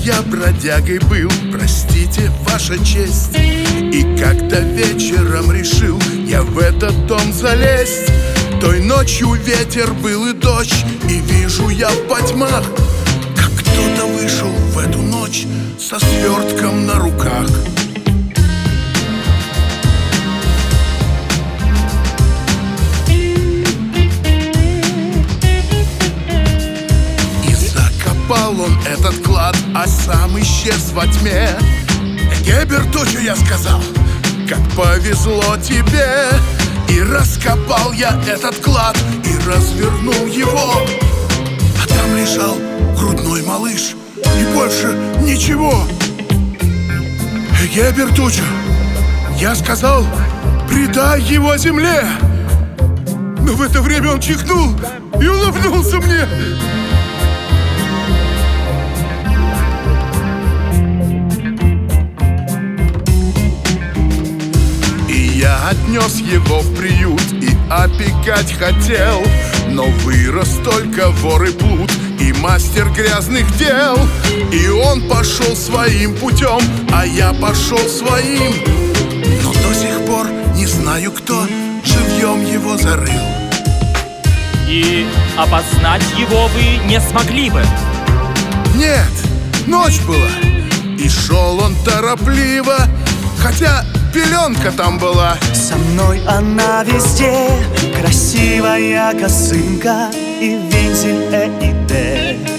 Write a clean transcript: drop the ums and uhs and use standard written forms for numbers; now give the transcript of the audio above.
я бродягой был, простите, ваша честь. И когда вечером решил я в этот дом залезть, той ночью ветер был и дождь, и вижу я в потьмах, как кто-то вышел в эту ночь со свертком на руках. И закопал он этот клад, а сам исчез во тьме. Гебертучу я сказал, как повезло тебе. И раскопал я этот клад и развернул его, а там лежал грудной малыш и больше ничего. Гебертучу, я сказал, предай его земле. Но в это время он чихнул и улыбнулся мне. Я отнес его в приют и опекать хотел, но вырос только вор и плут и мастер грязных дел. И он пошел своим путем, а я пошел своим, но до сих пор не знаю, кто живьем его зарыл. И опознать его вы не смогли бы? Нет, ночь была, и шел он торопливо, хотя пеленка там была. Со мной она везде, красивая косынка и вензель и Д.